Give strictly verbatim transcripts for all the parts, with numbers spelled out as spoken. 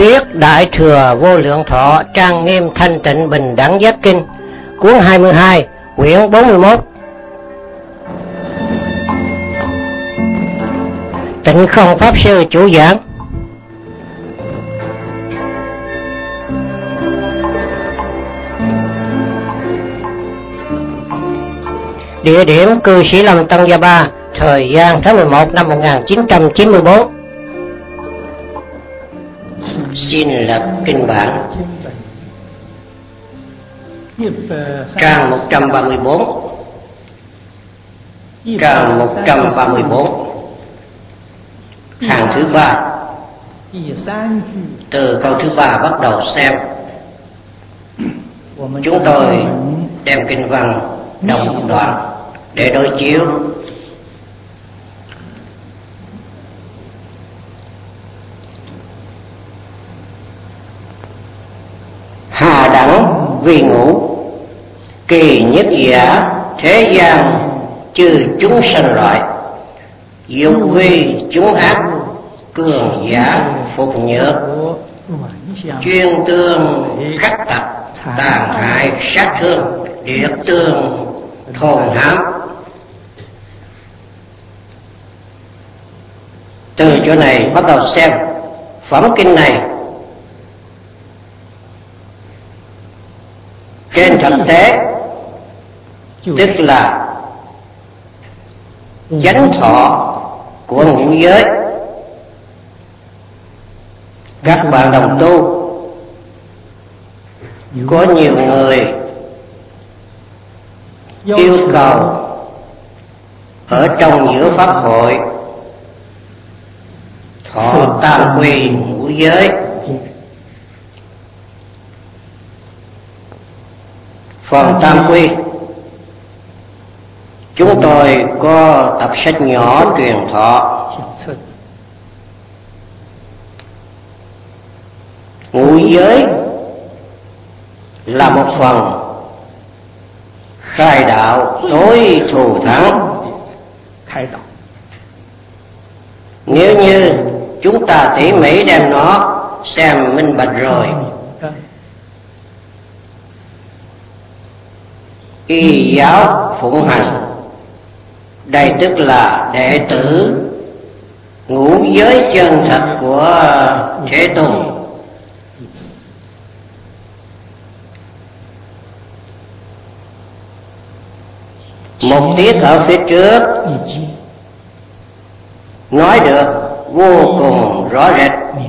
Thuyết Đại Thừa Vô Lượng Thọ Trang Nghiêm Thanh Tịnh Bình Đẳng Giác Kinh, cuốn hai mươi hai, quyển bốn mươi mốt. Tịnh Không Pháp Sư chủ giảng. Địa điểm cư Sĩ Lâm Tân Gia Ba, thời gian tháng mười một năm một nghìn chín trăm chín mươi tư. Xin lật kinh bản. Trang một trăm ba mươi tư. Trang một trăm ba mươi tư, hàng thứ ba, từ câu thứ ba bắt đầu xem. Chúng tôi đem kinh văn đọc một đoạn để đối chiếu. Hà đẳng vì ngũ, kỳ nhất giả thế gian chư chúng sanh loại, dục vi chúng ác, cường giả phục nhược, chuyên tương khắc tập, tàn hại sát thương, điệt tương thồn hãm. Từ chỗ này bắt đầu xem phẩm kinh này. Trên thực tế tức là chánh thọ của ngũ giới. Các bạn đồng tu, có nhiều người yêu cầu ở trong giữa pháp hội thọ tam quy ngũ giới. Phần tam quy, chúng tôi có tập sách nhỏ truyền thọ. Ngũ giới là một phần khai đạo tối thù thắng. Nếu như chúng ta tỉ mỉ đem nó xem minh bạch rồi, y giáo phụng hành, đây tức là đệ tử ngũ giới chân thật của Thế Tôn. Một tiết ở phía trước nói được vô cùng rõ rệt.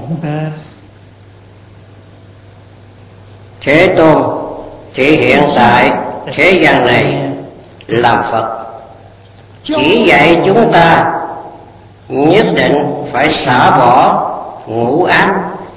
Thế Tôn thì hiện tại thế gian này làm Phật, chỉ dạy chúng ta nhất định phải xả bỏ ngũ ác.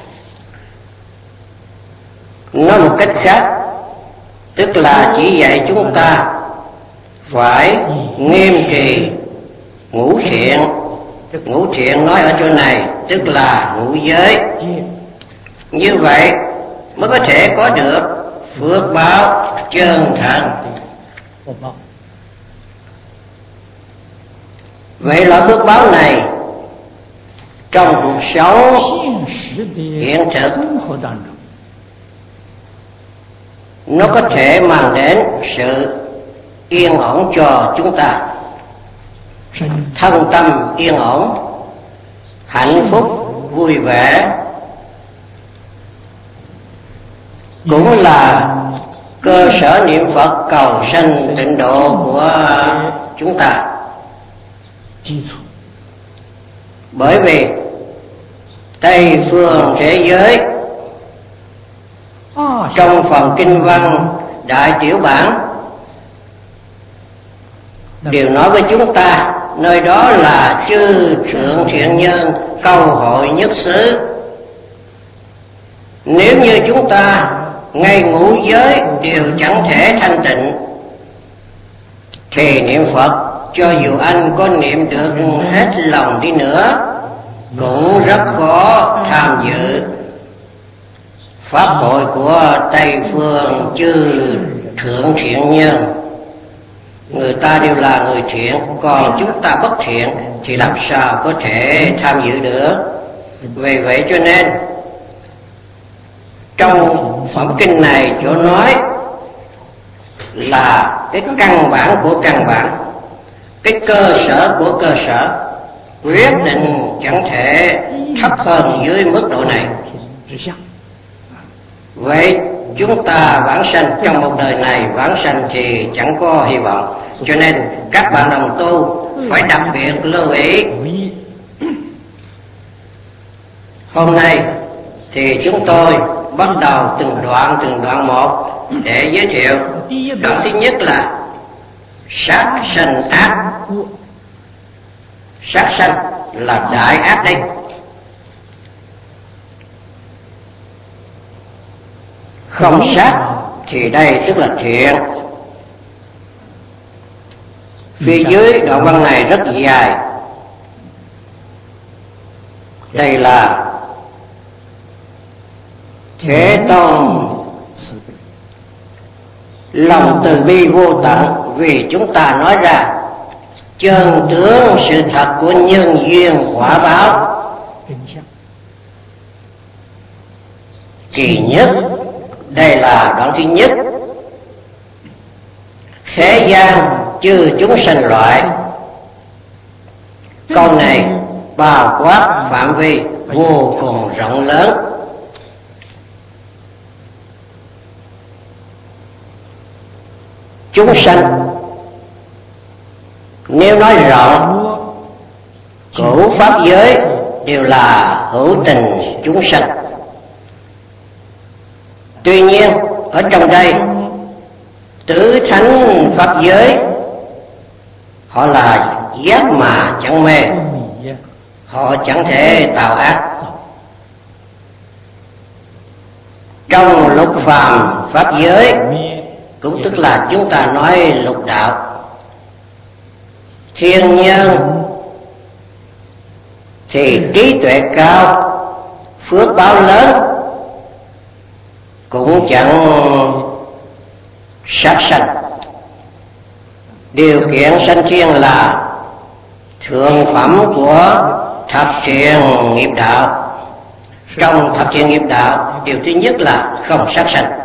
Nói một cách khác, tức là chỉ dạy chúng ta phải nghiêm trì ngũ thiện. Ngũ thiện nói ở chỗ này tức là ngũ giới. Như vậy mới có thể có được phước báo chân thật. Vậy loại phước báo này trong cuộc sống hiện thực nó có thể mang đến sự yên ổn cho chúng ta, thân tâm yên ổn, hạnh phúc vui vẻ, cũng là cơ sở niệm Phật cầu sanh tịnh độ của chúng ta. Bởi vì Tây phương thế giới trong phần kinh văn Đại Tiểu Bản đều nói với chúng ta nơi đó là chư thượng thiện nhân câu hội nhất xứ. Nếu như chúng ta ngay ngũ giới đều chẳng thể thanh tịnh thì niệm Phật cho dù anh có niệm được hết lòng đi nữa cũng rất khó tham dự pháp hội của Tây phương chư thượng thiện nhân. Người ta đều là người thiện, còn chúng ta bất thiện thì làm sao có thể tham dự được. Vì vậy cho nên Trong phẩm kinh này chỗ nói là cái căn bản của căn bản, cái cơ sở của cơ sở, quyết định chẳng thể thấp hơn dưới mức độ này. Vậy chúng ta vãng sanh trong một đời này vãng sanh thì chẳng có hy vọng, cho nên các bạn đồng tu phải đặc biệt lưu ý. Hôm nay thì chúng tôi bắt đầu từng đoạn từng đoạn một để giới thiệu. Đoạn thứ nhất là sát sanh ác. Sát sanh là đại ác đây. Không sát thì đây tức là thiện. Phía dưới đoạn văn này rất dài. Đây là Thế Tôn lòng từ bi vô tận vì chúng ta nói ra chân tướng sự thật của nhân duyên quả báo. Kỳ nhất, đây là đoạn thứ nhất. Thế gian chư chúng sanh loại. Câu này bao quát phạm vi vô cùng rộng lớn. Chúng sanh nếu nói rộng, cửu pháp giới đều là hữu tình chúng sanh. Tuy nhiên ở trong đây tứ thánh pháp giới họ là giác mà chẳng mê, họ chẳng thể tạo ác. Trong lục phàm pháp giới, cũng tức là chúng ta nói lục đạo, thiên nhân thì trí tuệ cao, phước báo lớn, cũng chẳng sát sanh. Điều kiện sanh thiên là thượng phẩm của thập thiện nghiệp đạo. Trong thập thiện nghiệp đạo, điều thứ nhất là không sát sanh.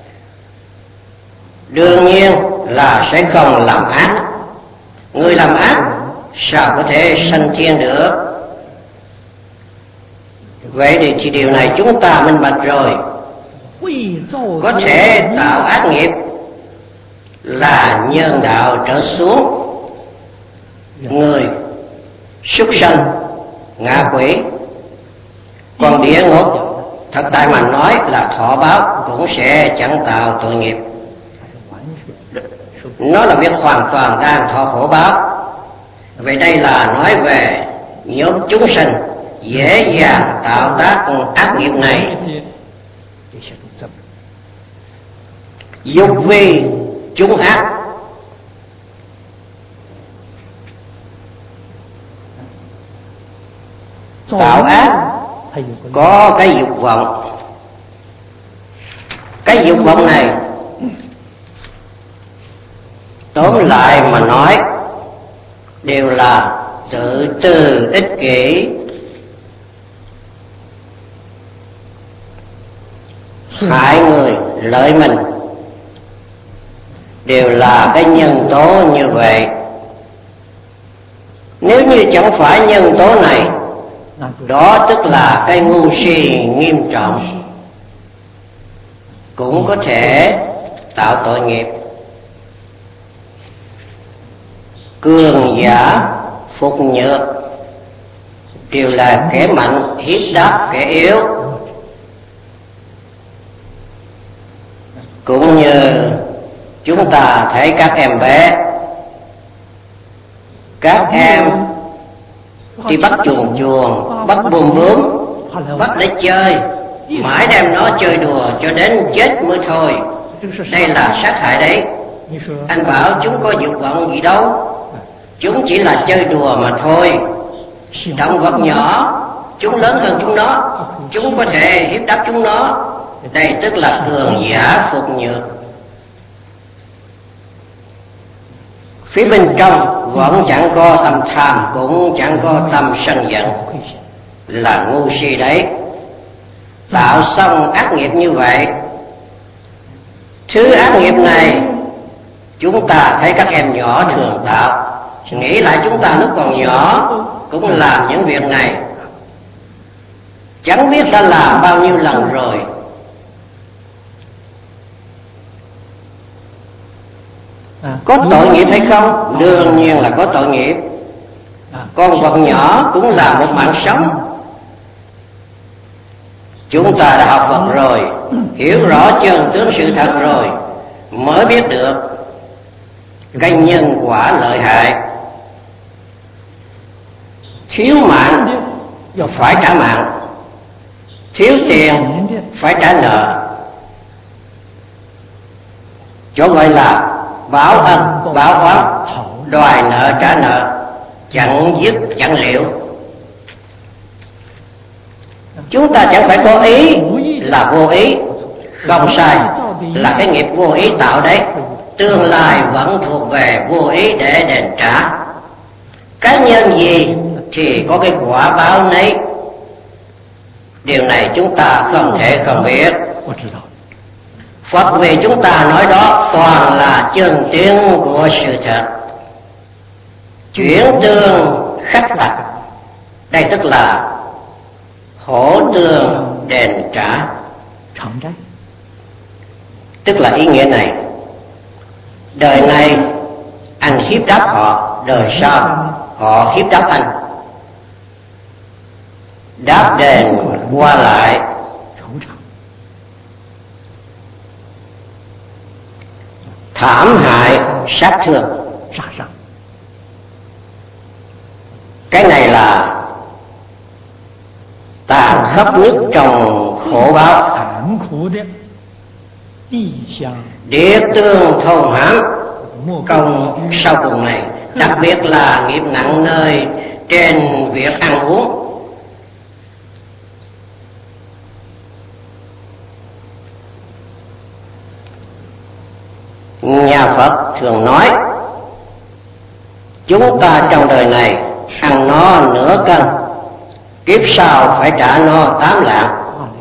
Đương nhiên là sẽ không làm ác. Người làm ác sao có thể sanh thiên được? Vậy thì, thì điều này chúng ta minh bạch rồi. Có thể tạo ác nghiệp là nhân đạo trở xuống, người, súc sanh, ngạ quỷ. Còn địa ngục, thật tại mà nói là thọ báo, cũng sẽ chẳng tạo tội nghiệp. Nó là việc hoàn toàn đang thọ khổ báo. Vậy đây là nói về nhóm chúng sanh dễ dàng tạo tác ác nghiệp này. Dục vi chúng ác. Tạo ác có cái dục vọng. Cái dục vọng này tóm lại mà nói đều là tự tư ích kỷ, hại người lợi mình, đều là cái nhân tố như vậy. Nếu như chẳng phải nhân tố này, đó tức là cái ngu si nghiêm trọng, cũng có thể tạo tội nghiệp. Cường giả phục nhược đều là kẻ mạnh hiếp đáp kẻ yếu. Cũng như chúng ta thấy các em bé, các em đi bắt chuồn chuồn, bắt bùm bướm, bắt để chơi, mãi đem nó chơi đùa cho đến chết mới thôi. Đây là sát hại đấy. Anh bảo chúng có dục vọng gì đâu, chúng chỉ là chơi đùa mà thôi. Động vật nhỏ, chúng lớn hơn chúng nó, chúng có thể hiếp đáp chúng nó. Đây tức là cường giả phục nhược. Phía bên trong vẫn chẳng có tâm tham, cũng chẳng có tâm sân giận, là ngu si đấy. tạo xong ác nghiệp như vậy. Thứ ác nghiệp này chúng ta thấy các em nhỏ thường tạo. Nghĩ lại chúng ta lúc còn nhỏ cũng làm những việc này, chẳng biết đã làm bao nhiêu lần rồi. Có tội nghiệp hay không? Đương nhiên là có tội nghiệp. Con vật nhỏ cũng là một mạng sống. Chúng ta đã học Phật rồi, hiểu rõ chân tướng sự thật rồi, mới biết được cái nhân quả lợi hại. Thiếu mạng phải trả mạng, thiếu tiền phải trả nợ. Chỗ gọi là báo ân báo oán, đòi nợ trả nợ, chẳng dứt chẳng liệu. Chúng ta chẳng phải cố ý là vô ý, không sai, là cái nghiệp vô ý tạo đấy. Tương lai vẫn thuộc về vô ý để đền trả. Cá nhân gì thì có cái quả báo nấy. Điều này chúng ta không thể không biết. Phật vì chúng ta nói đó toàn là chân tiếng của sự thật. Chuyển tương khắc tặc, đây tức là hỗ tương đền trả. Tức là ý nghĩa này, đời này anh hiếp đáp họ, đời sau họ hiếp đáp anh. Đáp đền qua lại. Thảm hại sát thương, cái này là tàn khốc nhất trong khổ báo. Địa tương thôn hãm, công sau cùng này đặc biệt là nghiệp nặng nơi trên việc ăn uống. Nhà Phật thường nói chúng ta trong đời này ăn no nửa cân, kiếp sau phải trả no tám lạng.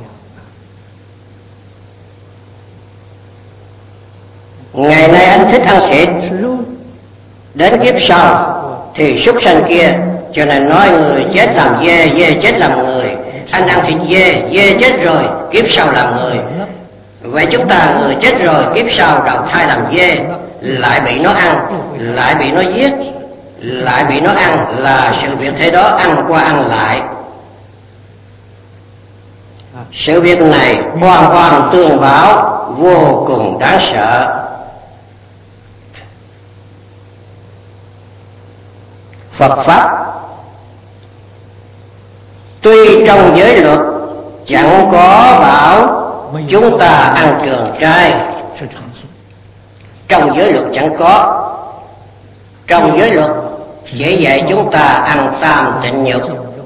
Ngày nay anh thích ăn thịt, đến kiếp sau thì súc sanh kia, cho nên nói người chết làm dê, dê chết làm người. Anh ăn thịt dê, dê chết rồi, kiếp sau làm người. Vậy chúng ta người chết rồi, kiếp sau đầu thai làm dê, lại bị nó ăn, lại bị nó giết, lại bị nó ăn, là sự việc thế đó, ăn qua ăn lại. Sự việc này hoàn hoàn tương báo, vô cùng đáng sợ. Phật Pháp tuy trong giới luật chẳng có bảo chúng ta ăn trường trai, trong giới luật chẳng có. Trong giới luật chỉ dạy chúng ta ăn tam tịnh nhục.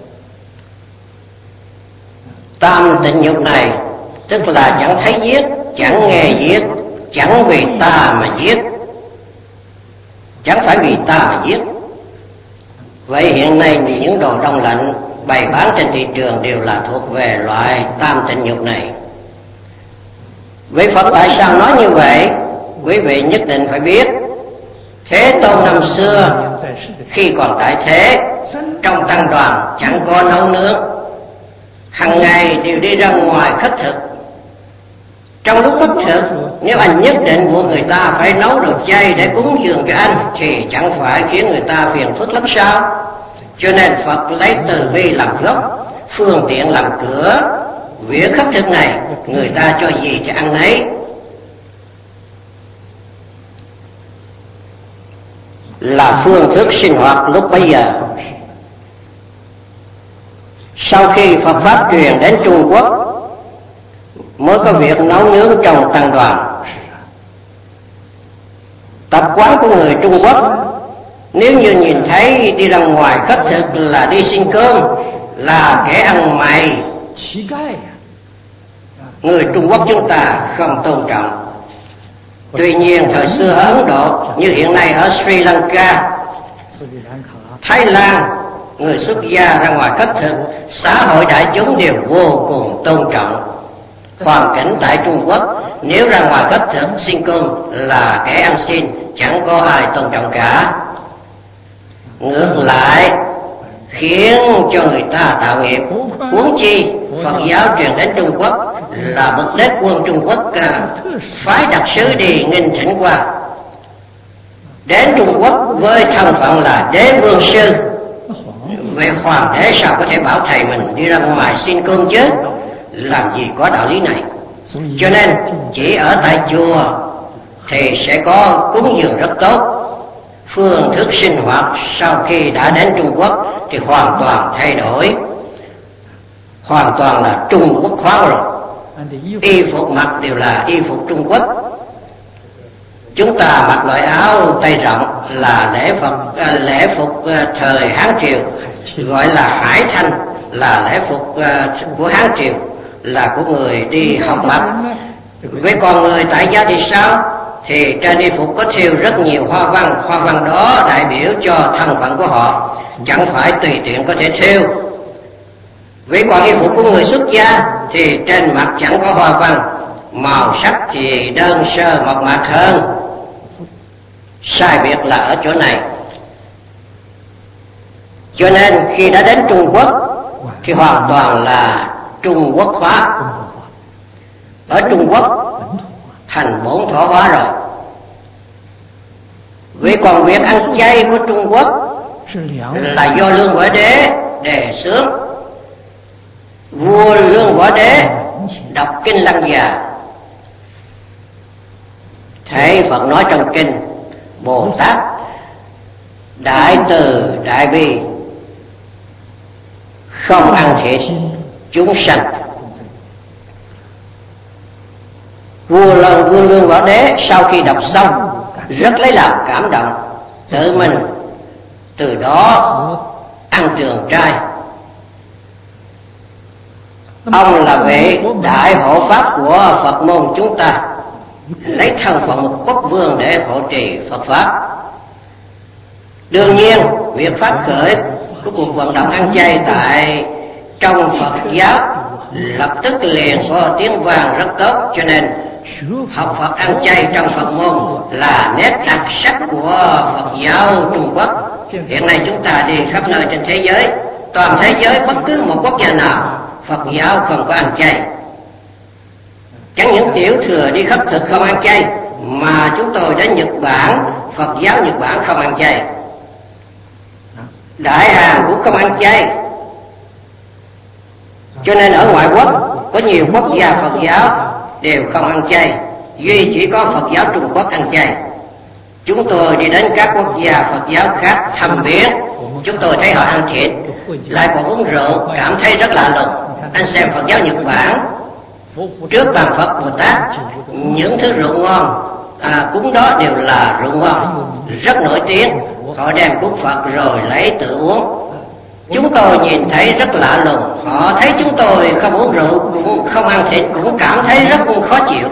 Tam tịnh nhục này tức là chẳng thấy giết, chẳng nghe giết, chẳng vì ta mà giết, chẳng phải vì ta mà giết. Vậy hiện nay những đồ đông lạnh bày bán trên thị trường đều là thuộc về loại tam tịnh nhục này. Vậy Phật tại sao nói như vậy? Quý vị nhất định phải biết. Thế Tôn năm xưa khi còn tại thế, trong tăng đoàn chẳng có nấu nướng, hàng ngày đều đi ra ngoài khất thực. Trong lúc khất thực, nếu anh nhất định buộc người ta phải nấu đồ chay để cúng dường cho anh, thì chẳng phải khiến người ta phiền phức lắm sao? Cho nên Phật lấy từ bi làm gốc, phương tiện làm cửa. Việc khất thực này người ta cho gì thì ăn nấy. Là phương thức sinh hoạt lúc bấy giờ. Sau khi Phật Pháp truyền đến Trung Quốc, mới có việc nấu nướng trong tăng đoàn. Tập quán của người Trung Quốc, nếu như nhìn thấy đi ra ngoài khất thực là đi xin cơm, là kẻ ăn mày, người Trung Quốc chúng ta không tôn trọng. Tuy nhiên thời xưa ở Ấn Độ, như hiện nay ở Sri Lanka, Thái Lan, người xuất gia ra ngoài khất thực, xã hội đại chúng đều vô cùng tôn trọng. Hoàn cảnh tại Trung Quốc, nếu ra ngoài khất thực xin cơm là kẻ ăn xin, chẳng có ai tôn trọng cả. Ngược lại khiến cho người ta tạo nghiệp. Huống chi Phật giáo truyền đến Trung Quốc là bậc đế quân Trung Quốc phái đặc sứ đi nghênh thỉnh qua. Đến Trung Quốc với thân phận là đế vương sư, về hoàng đế sao có thể bảo thầy mình đi ra ngoài xin cơm chứ? Làm gì có đạo lý này. Cho nên chỉ ở tại chùa thì sẽ có cúng dường rất tốt. Phương thức sinh hoạt sau khi đã đến Trung Quốc thì hoàn toàn thay đổi, hoàn toàn là Trung Quốc hóa rồi. Y phục mặc đều là y phục Trung Quốc. Chúng ta mặc loại áo tay rộng là lễ phục à, lễ phục à, thời Hán Triều, gọi là hải thanh, là lễ phục à, của Hán Triều, là của người đi học mặc. Với con người tại gia thì sao? Thì trên y phục có thêu rất nhiều hoa văn, hoa văn đó đại biểu cho thân phận của họ, chẳng phải tùy tiện có thể thêu. Với còn y phục của người xuất gia thì trên mặt chẳng có hoa văn, màu sắc thì đơn sơ mộc mạc hơn. Sai biệt là ở chỗ này. Cho nên khi đã đến Trung Quốc thì hoàn toàn là Trung Quốc hóa. Ở Trung Quốc thành bổn thổ hóa rồi. Vì còn việc ăn chay của Trung Quốc là do Lương Võ Đế đề xướng. Vua Lương Võ Đế đọc kinh Lăng Già, thấy Phật nói trong kinh: Bồ Tát đại từ đại bi, không ăn thịt chúng sanh. Vua lần vua Lương Võ Đế sau khi đọc xong rất lấy làm cảm động, tự mình từ đó ăn trường trai. Ông là vị đại hộ pháp của Phật môn chúng ta, lấy thân phận một quốc vương để hộ trì Phật pháp. Đương nhiên việc phát khởi của cuộc vận động ăn chay tại trong Phật giáo lập tức liền có tiếng vang rất tốt, cho nên học Phật ăn chay trong Phật môn là nét đặc sắc của Phật giáo Trung Quốc. Hiện nay chúng ta đi khắp nơi trên thế giới, toàn thế giới bất cứ một quốc gia nào Phật giáo không có ăn chay. Chẳng những tiểu thừa đi khất thực không ăn chay, mà chúng tôi đến Nhật Bản, Phật giáo Nhật Bản không ăn chay, Đại Hàn cũng không ăn chay. Cho nên ở ngoại quốc có nhiều quốc gia Phật giáo đều không ăn chay, duy chỉ có Phật giáo Trung Quốc ăn chay. Chúng tôi đi đến các quốc gia Phật giáo khác thăm viếng, chúng tôi thấy họ ăn thịt, lại còn uống rượu, cảm thấy rất lạ lùng. Anh xem Phật giáo Nhật Bản, trước bàn Phật Bồ Tát, những thứ rượu ngon à, cúng đó đều là rượu ngon, rất nổi tiếng. Họ đem cúng Phật rồi lấy tự uống. Chúng tôi nhìn thấy rất lạ lùng, họ thấy chúng tôi không uống rượu, cũng không ăn thịt, cũng cảm thấy rất khó chịu.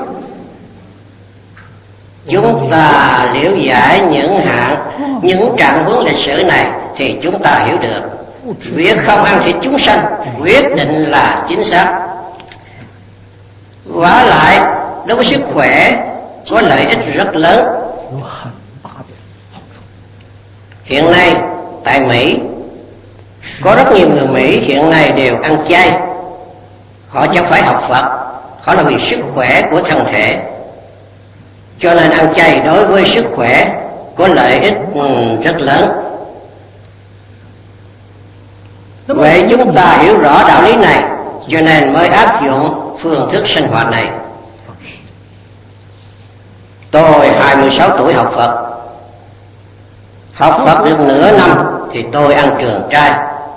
Chúng ta liễu giải những hạng, những trạng huống lịch sử này thì chúng ta hiểu được việc không ăn thịt chúng sanh quyết định là chính xác. Vả lại đối với sức khỏe có lợi ích rất lớn. Hiện nay tại Mỹ có rất nhiều người Mỹ hiện nay đều ăn chay. Họ chẳng phải học Phật, họ là vì sức khỏe của thân thể, cho nên ăn chay đối với sức khỏe có lợi ích rất lớn. Vậy chúng ta hiểu rõ đạo lý này, cho nên mới áp dụng phương thức sinh hoạt này. Tôi hai mươi sáu tuổi học Phật, học Phật được nửa năm thì tôi ăn trường trai.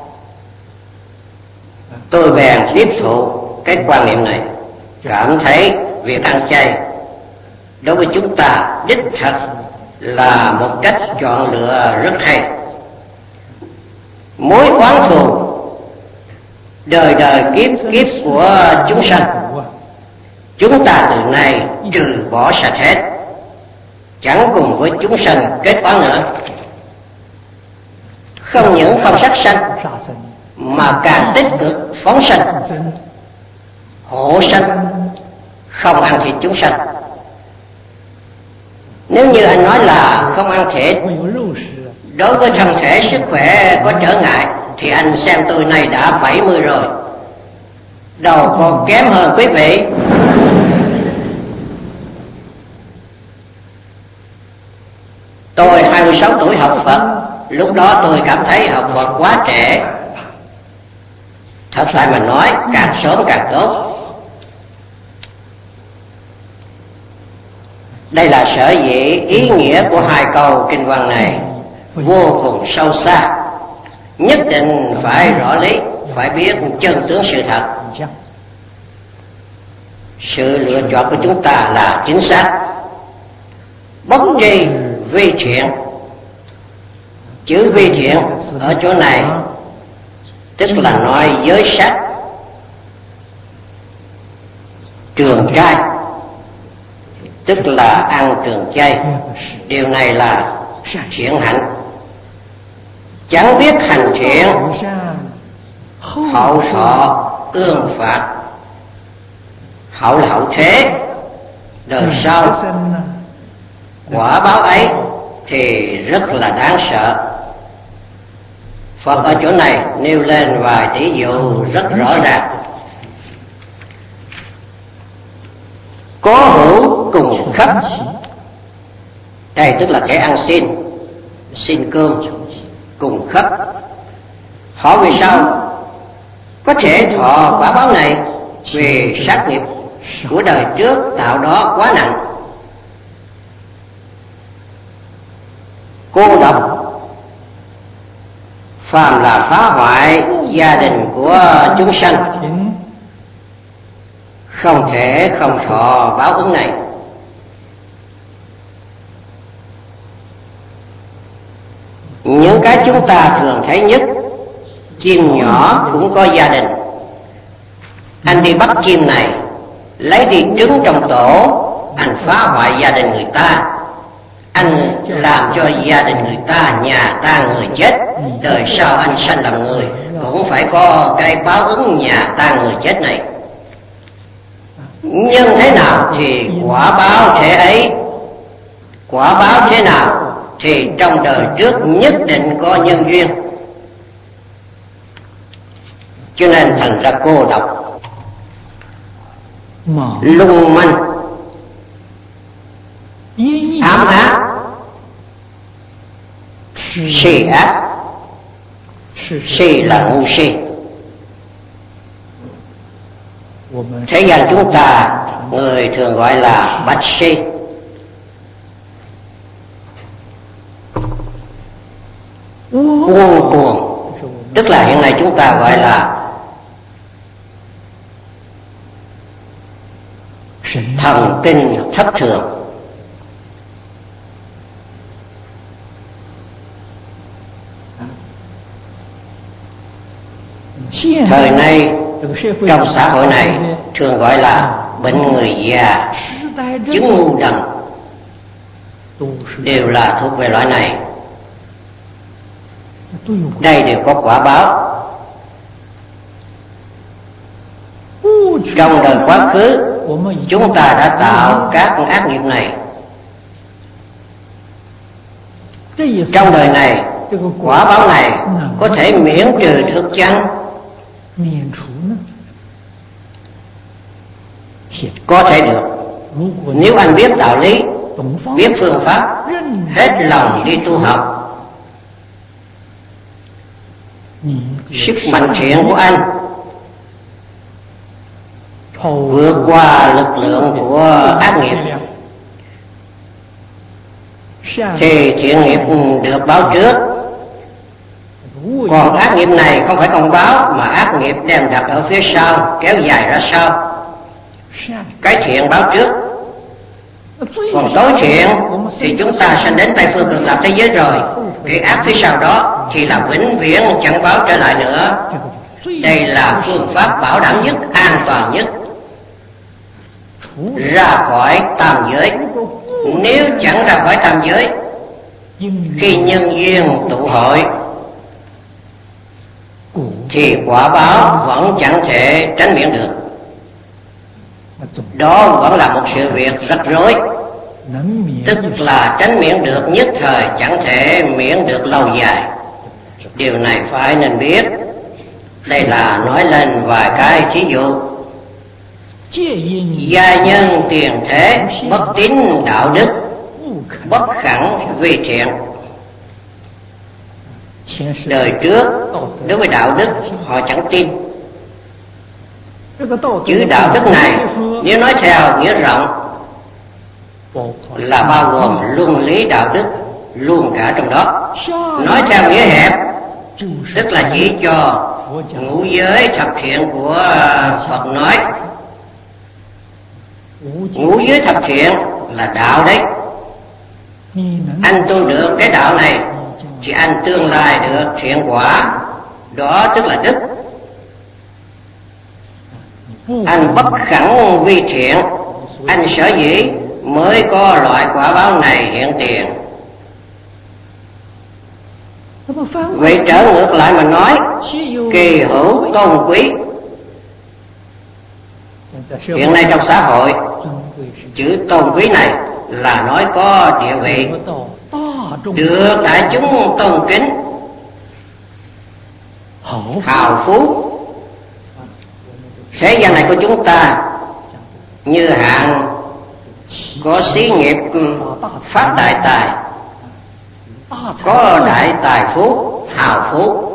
Tôi bèn tiếp thụ cái quan niệm này, cảm thấy việc ăn chay đối với chúng ta đích thật là một cách chọn lựa rất hay. Mối oán thù đời đời kiếp kiếp của chúng sanh, chúng ta từ nay trừ bỏ sạch hết, chẳng cùng với chúng sanh kết oán nữa. Không những không sát sanh mà càng tích cực phóng sanh. hộ sanh, không ăn thịt chúng sanh. Nếu như anh nói là không ăn thịt, đối với thân thể sức khỏe có trở ngại, thì anh xem tôi này đã bảy mươi rồi, đâu còn kém hơn quý vị. Tôi hai mươi sáu tuổi học Phật, lúc đó tôi cảm thấy học Phật quá trẻ. Thật lại mà nói, càng sớm càng tốt. Đây là sở dĩ ý nghĩa của hai câu kinh văn này vô cùng sâu xa. Nhất định phải rõ lý, phải biết chân tướng sự thật. Sự lựa chọn của chúng ta là chính xác. Bất tri vi thiện. Chữ vi thiện ở chỗ này tức là nói giới sắc, trường trai, tức là ăn trường chay. Điều này là thiện hạnh. Chẳng biết hành thiện, hậu thọ ương phạt. Hậu là hậu thế, đời sau. Quả báo ấy thì rất là đáng sợ. Phật ở chỗ này nêu lên vài ví dụ rất rõ ràng. Có hữu cùng khắp. Đây tức là kẻ ăn xin, xin cơm cùng khắp. Họ vì sao có thể thọ quả báo này? Vì sát nghiệp của đời trước tạo đó quá nặng. Cô độc, phàm là phá hoại gia đình của chúng sanh, không thể không thọ báo ứng này. Những cái chúng ta thường thấy nhất, chim nhỏ cũng có gia đình. Anh đi bắt chim này, lấy đi trứng trong tổ, anh phá hoại gia đình người ta. Anh làm cho gia đình người ta, nhà ta người chết, đời sau anh sanh làm người cũng phải có cái báo ứng nhà ta người chết này. Nhưng thế nào thì quả báo thế ấy. Quả báo thế nào thì trong đời trước nhất định có nhân duyên. Cho nên thành ra cô độc, lung manh, ám ác, si ác. Si là ngu si. Thế gian chúng ta người thường gọi là bạch si. Cuồng cuồng, tức là hiện nay chúng ta gọi là thần kinh thất thường. Thời nay trong xã hội này thường gọi là bệnh người già, chứng ngu đần, đều là thuộc về loại này. Đây đều có quả báo. Trong đời quá khứ chúng ta đã tạo các ác nghiệp này. Trong đời này quả báo này có thể miễn trừ được chăng? Có thể được. Nếu anh biết đạo lý, biết phương pháp, hết lòng đi tu học, sức mạnh thiện của anh vượt qua lực lượng của ác nghiệp, thì thiện nghiệp được báo trước. Còn ác nghiệp này không phải công báo, mà ác nghiệp đem đặt ở phía sau, kéo dài ra sau. Cái thiện báo trước. Còn tối thiện thì chúng ta sẽ đến Tây Phương Cực Lạc thế giới rồi. Cái ác phía sau đó thì là vĩnh viễn chẳng báo trở lại nữa. Đây là phương pháp bảo đảm nhất, an toàn nhất, ra khỏi tam giới. Nếu chẳng ra khỏi tam giới, khi nhân duyên tụ hội thì quả báo vẫn chẳng thể tránh miễn được. đó vẫn là một sự việc rắc rối, tức là tránh miễn được nhất thời chẳng thể miễn được lâu dài. Điều này phải nên biết. Đây là nói lên vài cái thí dụ. Gia nhân tiền thế bất tín đạo đức, bất khẳng vi thiện. Đời trước đối với đạo đức họ chẳng tin. Chữ đạo đức này nếu nói theo nghĩa rộng là bao gồm luân lý đạo đức luôn cả trong đó. Nói theo nghĩa hẹp tức là chỉ cho ngũ giới thập thiện của Phật nói. Ngũ giới thập thiện là đạo đấy. Anh tu được cái đạo này thì anh tương lai được thiện quả, đó tức là đức. Anh bất khẳng vi thiện, anh sở dĩ mới có loại quả báo này hiện tiền. Vậy trở ngược lại mà nói, kỳ hữu tôn quý. Hiện nay trong xã hội, chữ tôn quý này là nói có địa vị, được đại chúng tôn kính, hào phú. Thế gian này của chúng ta như hạng có xí nghiệp phát đại tài, có đại tài phú, hào phú,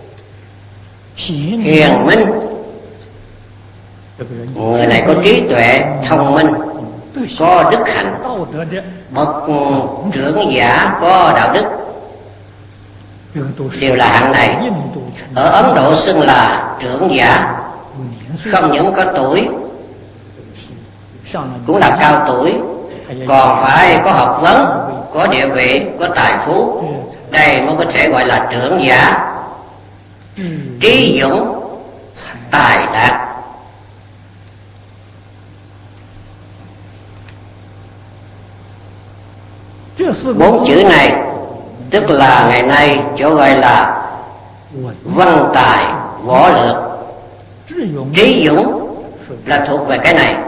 hiền minh. Người này có trí tuệ, thông minh, có đức hạnh, bậc trưởng giả có đạo đức. Đều là hạng này. Ở Ấn Độ xưng là trưởng giả, không những có tuổi, cũng là cao tuổi, còn phải có học vấn, có địa vị, có tài phú. Đây mới có thể gọi là trưởng giả. Trí dũng, tài đạt. Bốn chữ này tức là ngày nay chỗ gọi là văn tài võ lược. Trí dũng là thuộc về cái này.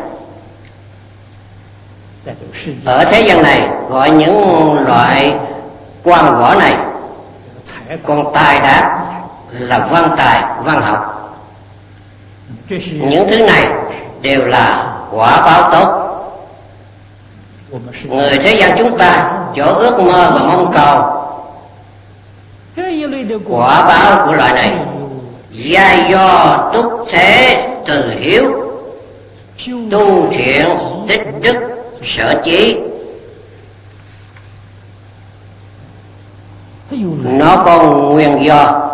Ở thế gian này gọi những loại quan võ này. Còn tài đạt là văn tài, văn học. Những thứ này đều là quả báo tốt. Người thế gian chúng ta chỗ ước mơ và mong cầu quả báo của loại này giai do túc thế từ hiếu, tu thiện tích đức sở chí. Nó có nguyên do,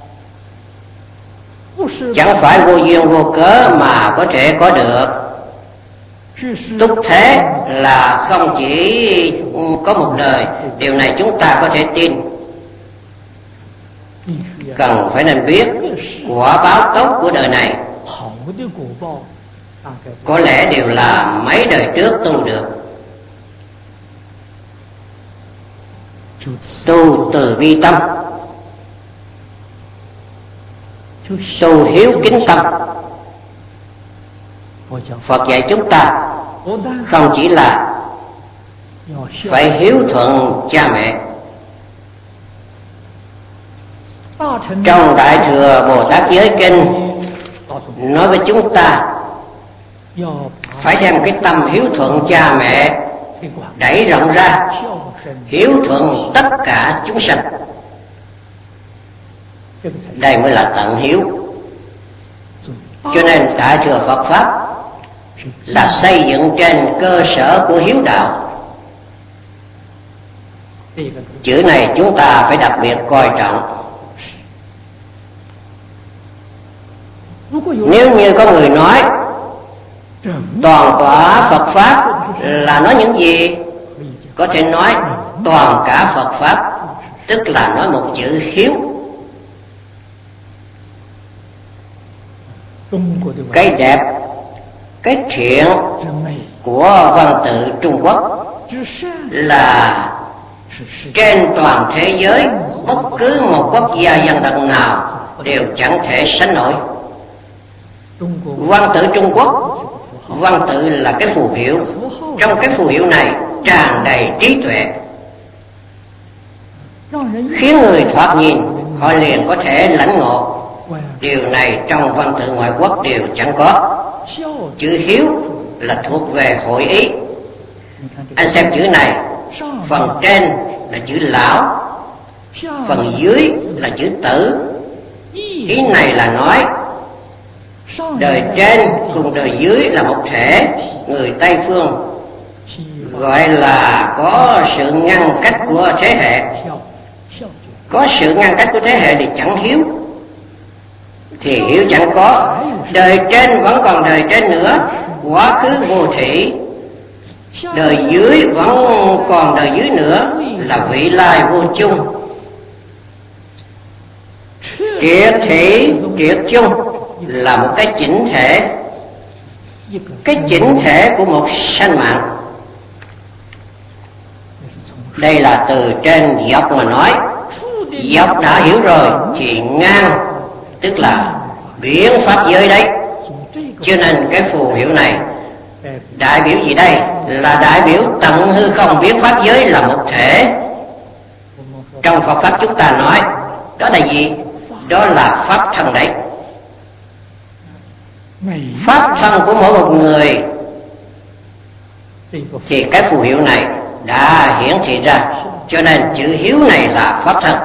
chẳng phải vô duyên vô cớ mà có thể có được. Túc thế là không chỉ có một đời. Điều này chúng ta có thể tin. Cần phải nên biết quả báo tốt của đời này có lẽ đều là mấy đời trước tu được. Tu từ bi tâm, tu hiếu kính tâm. Phật dạy chúng ta không chỉ là phải hiếu thuận cha mẹ. Trong Đại Thừa Bồ Tát Giới Kinh nói với chúng ta phải đem cái tâm hiếu thuận cha mẹ đẩy rộng ra, hiếu thuận tất cả chúng sanh. Đây mới là tận hiếu. Cho nên Đại Thừa Phật Pháp là xây dựng trên cơ sở của hiếu đạo. Chữ này chúng ta phải đặc biệt coi trọng. Nếu như có người nói toàn quả Phật Pháp là nói những gì, có thể nói toàn cả Phật Pháp tức là nói một chữ hiếu. Cái đẹp, cái thiện của văn tự Trung Quốc là trên toàn thế giới bất cứ một quốc gia dân tộc nào đều chẳng thể sánh nổi. Văn tự Trung Quốc Văn tự là cái phù hiệu, trong cái phù hiệu này tràn đầy trí tuệ, khiến người thoạt nhìn họ liền có thể lãnh ngộ. Điều này trong văn tự ngoại quốc đều chẳng có. Chữ hiếu là thuộc về hội ý. Anh xem chữ này, phần trên là chữ lão, phần dưới là chữ tử. Ý này là nói đời trên cùng đời dưới là một thể. Người Tây phương gọi là có sự ngăn cách của thế hệ. Có sự ngăn cách của thế hệ thì chẳng hiếu, thì hiếu chẳng có. Đời trên vẫn còn đời trên nữa, quá khứ vô thủy. Đời dưới vẫn còn đời dưới nữa, là vị lai vô chung. Triệt thị, triệt chung là một cái chỉnh thể, cái chỉnh thể của một sanh mạng. Đây là từ trên dọc mà nói. Dọc đã hiểu rồi thì ngang tức là biến pháp giới đấy. Cho nên cái phù hiệu này đại biểu gì đây? Là đại biểu tận hư không biến pháp giới là một thể. Trong Phật pháp chúng ta nói đó là gì? Đó là pháp thân đấy. Pháp thân của mỗi một người thì cái phù hiệu này đã hiển thị ra. Cho nên chữ hiếu này là pháp thân.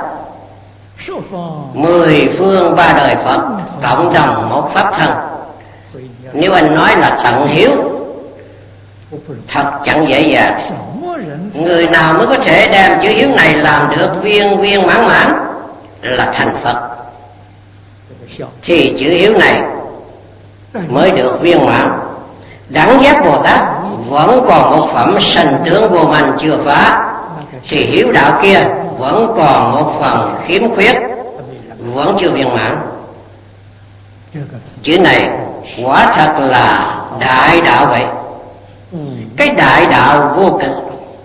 Mười phương ba đời Phật cộng đồng một pháp thân. Nếu anh nói là tận hiếu, thật chẳng dễ dàng. Người nào mới có thể đem chữ hiếu này làm được viên viên mãn mãn là thành Phật, thì chữ hiếu này mới được viên mãn. Đẳng giác Bồ Tát vẫn còn một phẩm sanh tướng vô minh chưa phá, thì hiếu đạo kia vẫn còn một phần khiếm khuyết, vẫn chưa viên mãn. Chữ này quả thật là đại đạo vậy. Cái đại đạo vô cực.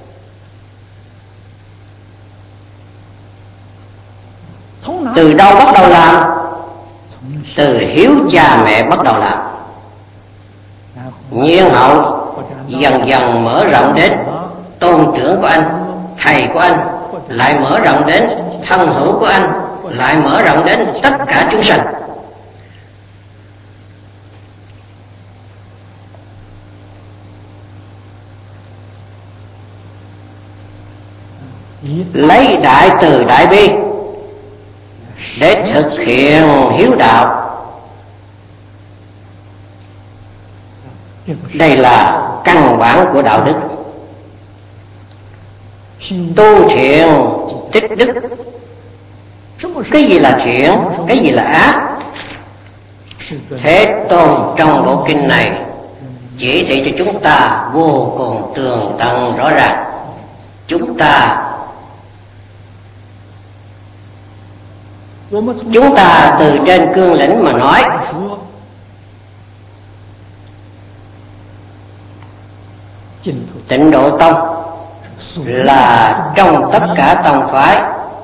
Từ đâu bắt đầu làm? Từ hiếu cha mẹ bắt đầu làm. Nhiên hậu dần dần mở rộng đến tôn trưởng của anh, thầy của anh, lại mở rộng đến thân hữu của anh, lại mở rộng đến tất cả chúng sanh. Lấy đại từ đại bi để thực hiện hiếu đạo. Đây là căn bản của đạo đức. Tu thiện tích đức. Cái gì là thiện, cái gì là ác? Thế Tôn trong bộ kinh này chỉ thị cho chúng ta vô cùng tường tận rõ ràng. Chúng ta Chúng ta từ trên cương lĩnh mà nói, Tịnh Độ Tông là trong tất cả tông phái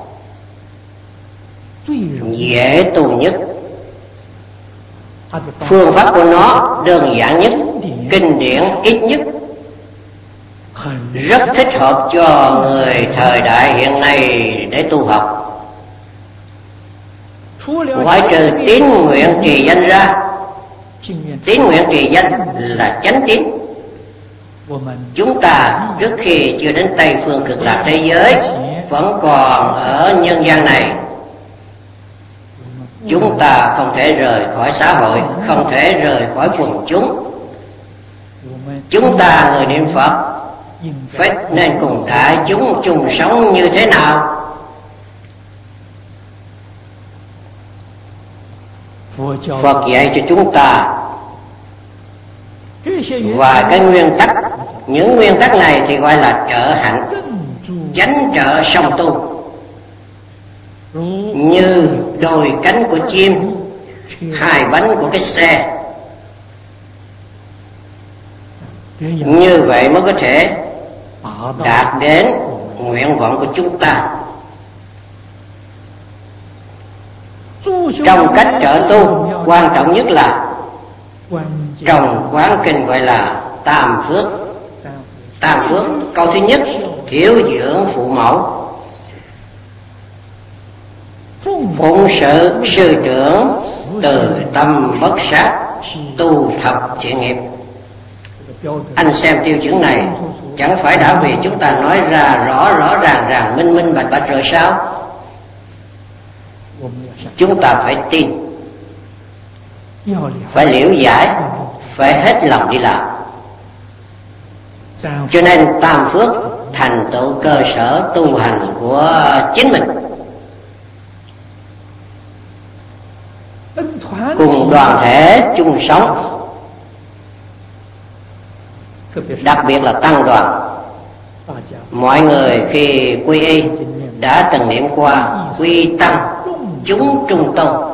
dễ tu nhất. Phương pháp của nó đơn giản nhất, kinh điển ít nhất, rất thích hợp cho người thời đại hiện nay để tu học. Ngoại trừ tín nguyện trì danh ra, tín nguyện trì danh là chánh tín. Chúng ta trước khi chưa đến Tây phương cực lạc thế giới vẫn còn ở nhân gian này. Chúng ta không thể rời khỏi xã hội, không thể rời khỏi quần chúng. Chúng ta người niệm Phật phải nên cùng đại chúng chung sống như thế nào? Phật dạy cho chúng ta và cái nguyên tắc. Những nguyên tắc này thì gọi là trợ hạnh, chánh trợ song tu. Như đôi cánh của chim, hai bánh của cái xe. Như vậy mới có thể đạt đến nguyện vọng của chúng ta. Trong cách trợ tu, quan trọng nhất là Trong quán kinh gọi là tam phước. Tam phước, câu thứ nhất, hiếu dưỡng phụ mẫu, phụng sự sư trưởng, từ tâm bất sát, tu thập thiện nghiệp. Anh xem tiêu chuẩn này chẳng phải đã vì chúng ta nói ra rõ rõ ràng ràng minh minh bạch bạch rồi sao? Chúng ta phải tin, phải liễu giải, phải hết lòng đi làm. Cho nên tam phước thành tựu cơ sở tu hành của chính mình. Cùng đoàn thể chung sống, đặc biệt là tăng đoàn. Mọi người khi quy y đã từng niệm qua quy tăng chúng trung tôn.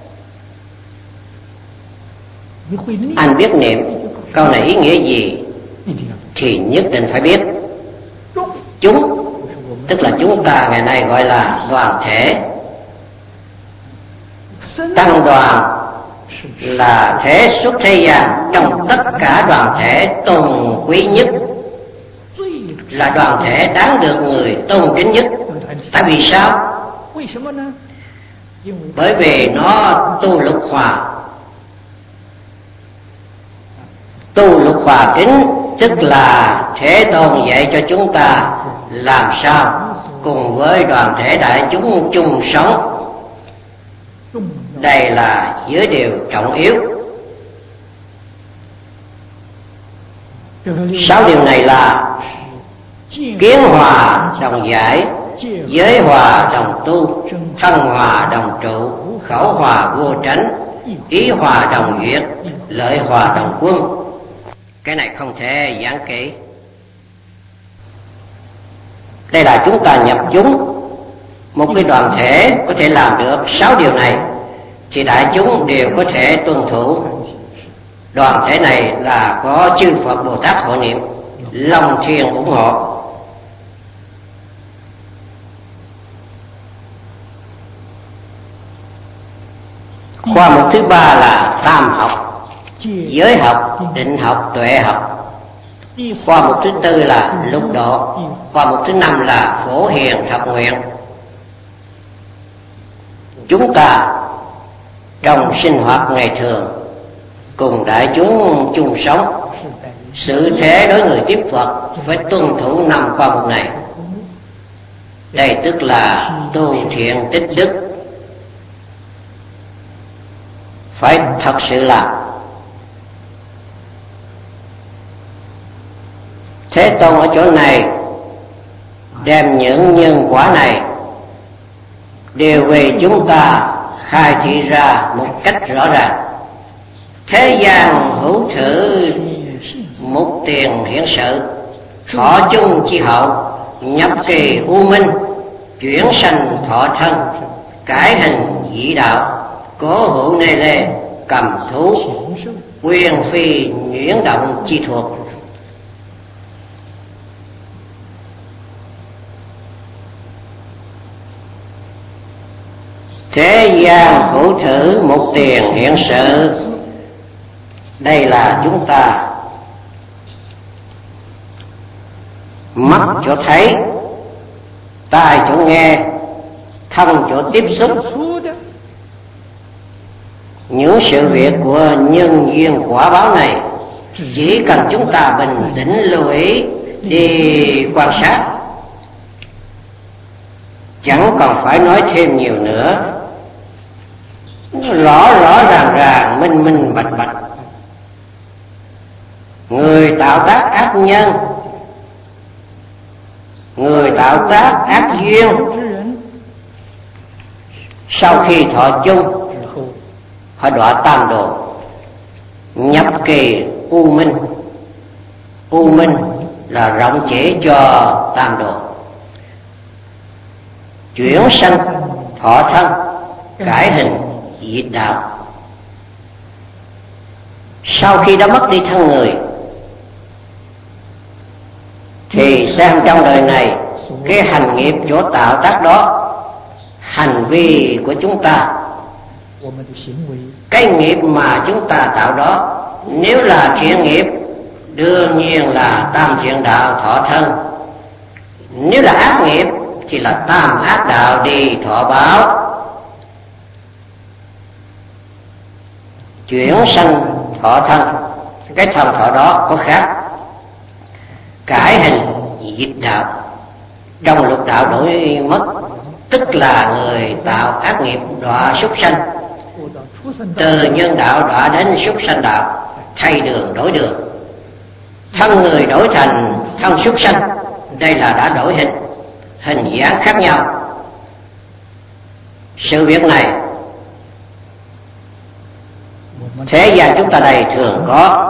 Anh biết niệm câu này ý nghĩa gì thì nhất định phải biết. Chúng tức là chúng ta ngày nay gọi là đoàn thể. Tăng đoàn là thế xuất thế gian trong tất cả đoàn thể tôn quý nhất, là đoàn thể đáng được người tôn kính nhất. Tại vì sao? Bởi vì nó tu lục hòa. Tu lục hòa kính tức là Thế Tôn dạy cho chúng ta làm sao cùng với đoàn thể đại chúng chung sống. Đây là giới điều trọng yếu. Sáu điều này là kiến hòa đồng giải, giới hòa đồng tu, thân hòa đồng trụ, khẩu hòa vô tránh, ý hòa đồng duyệt, lợi hòa đồng quân. Cái này không thể giảng kỹ. Đây là chúng ta nhập chúng. Một cái đoàn thể có thể làm được sáu điều này thì đại chúng đều có thể tuân thủ. Đoàn thể này là có chư Phật Bồ Tát hộ niệm, lòng thiền ủng hộ. Khoa mục thứ ba là tam học: giới học, định học, tuệ học. Khoa mục thứ tư là lục độ. Khoa mục thứ năm là phổ hiền thập nguyện. Chúng ta trong sinh hoạt ngày thường cùng đại chúng chung sống, sự thế đối người tiếp Phật phải tuân thủ năm khoa mục này. Đây tức là tu thiện tích đức, phải thật sự làm. Thế Tôn ở chỗ này đem những nhân quả này đều về chúng ta khai thị ra một cách rõ ràng. Thế gian hữu thử mục tiền hiển sự, thọ chung chi hậu, nhập kỳ u minh, chuyển sanh thọ thân, cải hình dĩ đạo, cố hữu nê lê, cầm thú, quyền phi nhuyễn động chi thuộc. Thế gian hữu thử một tiền hiện sự. Đây là chúng ta mắt chỗ thấy, tai chỗ nghe, thân chỗ tiếp xúc. Những sự việc của nhân duyên quả báo này chỉ cần chúng ta bình tĩnh lưu ý đi quan sát, chẳng còn phải nói thêm nhiều nữa, rõ rõ ràng ràng, minh minh bạch bạch. Người tạo tác ác nhân, người tạo tác ác duyên, sau khi thọ chung họ đọa tam đồ, nhập kỳ u minh. U minh là rộng chỉ cho tam đồ. Chuyển sanh thọ thân, cải hình diệt đạo. Sau khi đã mất đi thân người thì xem trong đời này cái hành nghiệp chỗ tạo tác đó, hành vi của chúng ta, cái nghiệp mà chúng ta tạo đó Nếu là thiện nghiệp đương nhiên là tam thiện đạo thọ thân. Nếu là ác nghiệp thì là tam ác đạo đi thọ báo. Chuyển sanh thọ thân, cái thân thọ đó có khác. Cải hình dịch đạo, trong lục đạo đổi mất, tức là người tạo ác nghiệp đọa súc sanh, từ nhân đạo đọa đến súc sanh đạo, thay đường đổi đường, thân người đổi thành thân súc sanh. Đây là đã đổi hình, hình dáng khác nhau. Sự việc này thế gian chúng ta đây thường có.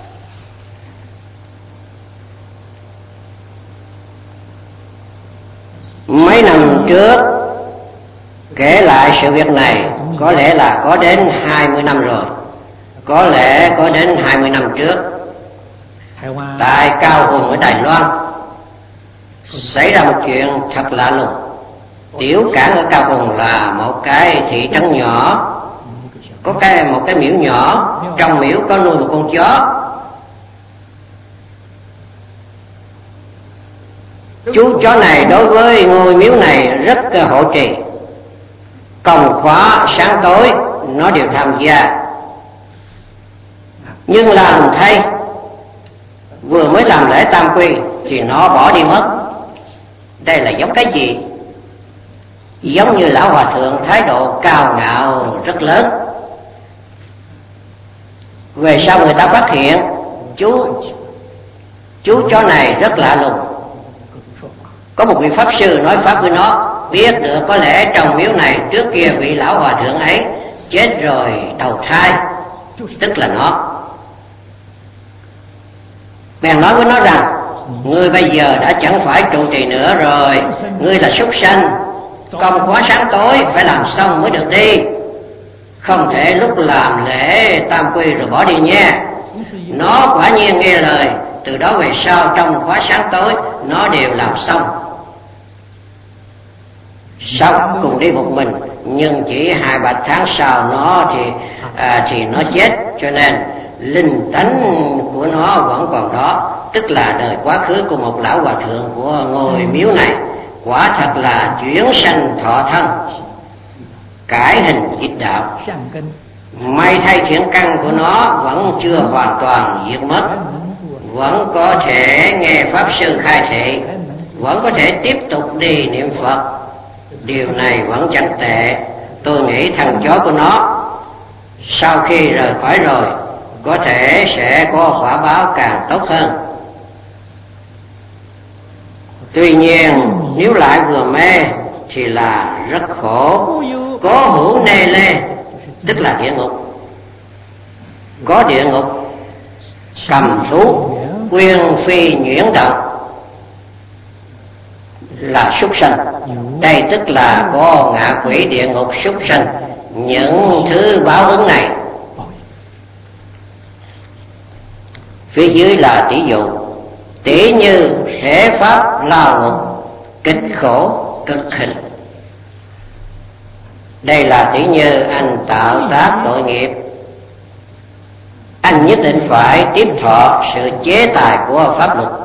Mấy năm trước kể lại sự việc này có lẽ là có đến hai mươi năm rồi, có lẽ có đến hai mươi năm trước, tại Cao Hùng ở Đài Loan xảy ra một chuyện thật lạ lùng. Tiểu Cảng ở Cao Hùng là một cái thị trấn nhỏ, có cái một cái miếu nhỏ, trong miếu có nuôi một con chó. Chú chó này đối với ngôi miếu này rất hộ trì, công khóa sáng tối nó đều tham gia. Nhưng làm thay, vừa mới làm lễ tam quy thì nó bỏ đi mất. Đây là giống cái gì? Giống như lão hòa thượng thái độ cao ngạo rất lớn. Về sau người ta phát hiện chú chú chó này rất lạ lùng. Có một vị pháp sư nói pháp với nó, biết được có lẽ trong miếu này trước kia vị lão hòa thượng ấy chết rồi đầu thai, tức là nó. Bèn nói với nó rằng, ngươi bây giờ đã chẳng phải trụ trì nữa rồi, ngươi là súc sanh, công khóa sáng tối phải làm xong mới được đi, không thể lúc làm lễ tam quy rồi bỏ đi nha. Nó quả nhiên nghe lời, từ đó về sau trong khóa sáng tối nó đều làm xong. Sau cùng đi một mình, nhưng chỉ hai ba tháng sau nó thì à, thì nó chết, cho nên linh tánh của nó vẫn còn đó, tức là đời quá khứ của một lão hòa thượng của ngôi miếu này. Quả thật là chuyển sanh thọ thân, cải hình dịch đạo. May thay thiện căn của nó vẫn chưa hoàn toàn diệt mất, vẫn có thể nghe pháp sư khai thị, vẫn có thể tiếp tục đi niệm Phật. Điều này vẫn chẳng tệ. Tôi nghĩ thằng chó của nó sau khi rời khỏi rồi có thể sẽ có quả báo càng tốt hơn. Tuy nhiên nếu lại vừa mê thì là rất khổ. Có hữu nê lê, tức là địa ngục. Có địa ngục, cầm thú, quyên phi nhuyễn động, là súc sanh. Đây tức là có ngạ quỷ, địa ngục, súc sanh, những thứ báo ứng này. Phía dưới là tỷ dụ, tỷ như thể pháp lao ngục, kịch khổ cực hình. Đây là tỷ như anh tạo tác tội nghiệp, anh nhất định phải tiếp thọ sự chế tài của pháp luật.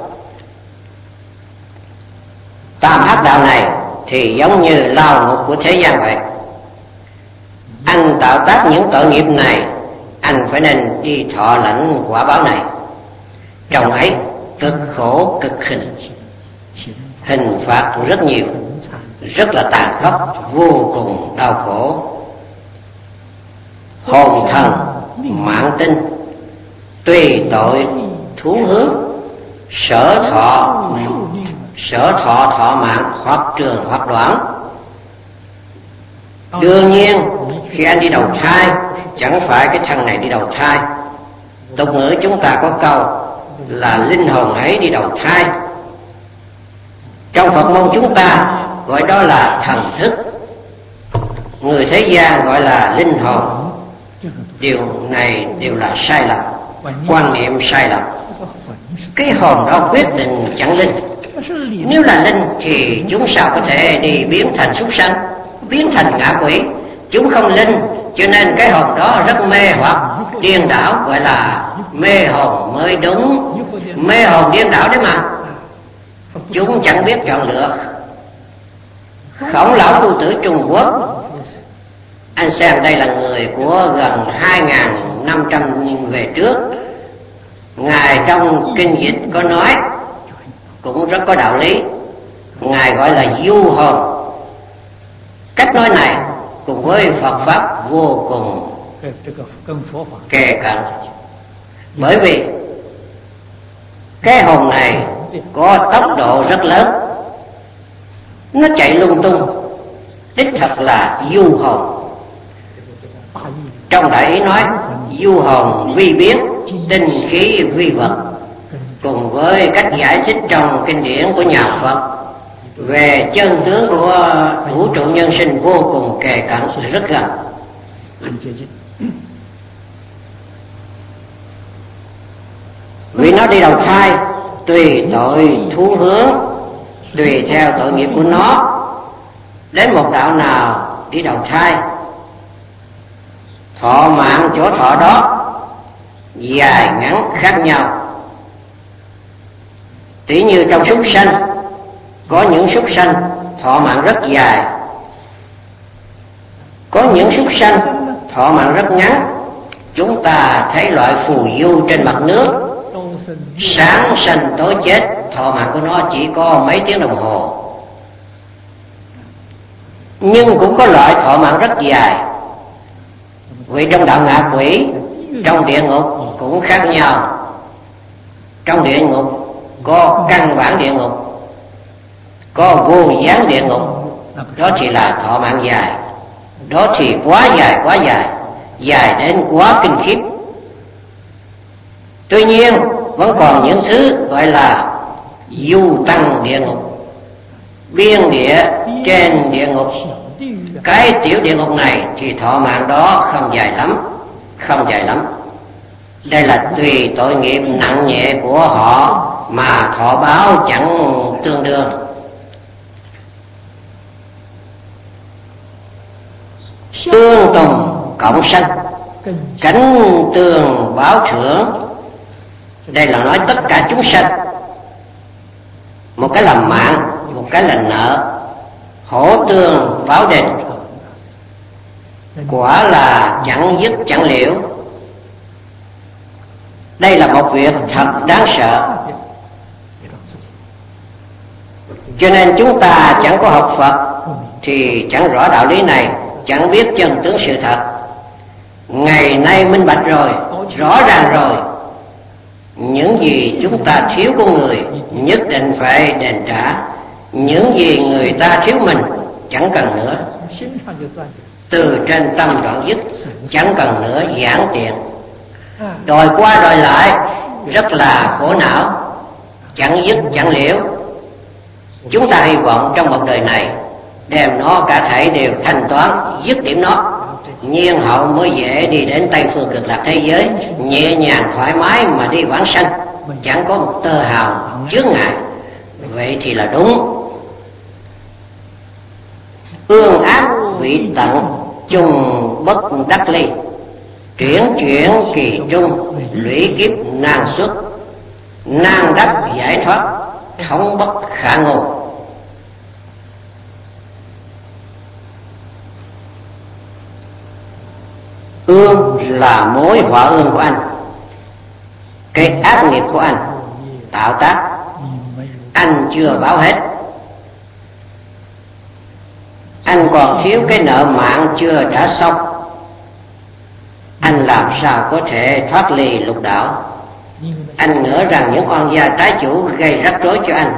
Tam ác đạo này thì giống như lao ngục của thế gian vậy. Anh tạo tác những tội nghiệp này, anh phải nên đi thọ lãnh quả báo này. Trong ấy cực khổ cực hình, hình phạt rất nhiều, rất là tàn khốc, vô cùng đau khổ. Hồn thần mạng tinh, tùy tội thú hướng, sở thọ sở thọ thọ mạng, hoặc trường hoặc đoạn. Đương nhiên khi anh đi đầu thai, chẳng phải cái thân này đi đầu thai. Tục ngữ chúng ta có câu là linh hồn ấy đi đầu thai. Trong Phật môn chúng ta gọi đó là thần thức, người thế gian gọi là linh hồn. Điều này đều là sai lầm, quan niệm sai lầm. Cái hồn đó quyết định chẳng linh. Nếu là linh thì chúng sao có thể đi biến thành súc sanh, biến thành ngạ quỷ? Chúng không linh, cho nên cái hồn đó rất mê hoặc, điên đảo, gọi là mê hồn mới đúng. Mê hồn điên đảo đấy mà. Chúng chẳng biết chọn lựa. Khổng lão phu tử Trung Quốc, anh xem đây là người của gần hai nghìn năm trăm năm về trước. Ngài trong kinh dịch có nói cũng rất có đạo lý. Ngài gọi là du hồn. Cách nói này cùng với Phật pháp vô cùng kề cận. Bởi vì cái hồn này có tốc độ rất lớn, nó chạy lung tung, đích thật là du hồn. Trong đại ý nói du hồn vi biến, tinh khí vi vật, cùng với cách giải thích trong kinh điển của nhà Phật về chân tướng của vũ trụ nhân sinh vô cùng kề cận, rất gần. Vì nó đi đầu thai tùy tội thú hướng, tùy theo tội nghiệp của nó, đến một đạo nào đi đầu thai, thọ mạng chỗ thọ đó dài ngắn khác nhau. Tỷ như trong súc sanh, có những súc sanh thọ mạng rất dài, có những súc sanh thọ mạng rất ngắn. Chúng ta thấy loại phù du trên mặt nước, sáng sanh tối chết, thọ mạng của nó chỉ có mấy tiếng đồng hồ. Nhưng cũng có loại thọ mạng rất dài. Vì trong đạo ngạ quỷ, trong địa ngục cũng khác nhau. Trong địa ngục có căn bản địa ngục, có vô gián địa ngục. Đó chỉ là thọ mạng dài. Đó thì quá dài, quá dài, dài đến quá kinh khiếp. Tuy nhiên vẫn còn những thứ gọi là du tăng địa ngục, biên địa trên địa ngục. Cái tiểu địa ngục này thì thọ mạng đó không dài lắm, không dài lắm. Đây là tùy tội nghiệp nặng nhẹ của họ mà thọ báo chẳng tương đương. Tương tùng cộng sanh, cánh tường báo thưởng. Đây là nói tất cả chúng sanh. Một cái là mạng, một cái là nợ. Hổ tương báo đền, quả là chẳng dứt chẳng liễu. Đây là một việc thật đáng sợ. Cho nên chúng ta chẳng có học Phật thì chẳng rõ đạo lý này, chẳng biết chân tướng sự thật. Ngày nay minh bạch rồi, rõ ràng rồi. Những gì chúng ta thiếu của người nhất định phải đền trả. Những gì người ta thiếu mình chẳng cần nữa. Từ trên tâm đoạn dứt, chẳng cần nữa giảng tiện. Đòi qua đòi lại rất là khổ não, chẳng dứt chẳng liễu. Chúng ta hy vọng trong một đời này đem nó cả thảy đều thanh toán, dứt điểm nó, nhiên hậu mới dễ đi đến Tây phương cực lạc thế giới, nhẹ nhàng thoải mái mà đi vãng sanh, chẳng có một tơ hào chướng ngại. Vậy thì là đúng. Ương ác vị tận, chung bất đắc ly. Chuyển chuyển kỳ trung, lũy kiếp nan xuất. Nan đắc giải thoát, thống bất khả ngôn. Ương là mối họa ương của anh, cái ác nghiệp của anh tạo tác, anh chưa báo hết. Anh còn thiếu cái nợ mạng chưa trả xong. Anh làm sao có thể thoát ly lục đạo? Anh ngỡ rằng những oan gia trái chủ gây rắc rối cho anh.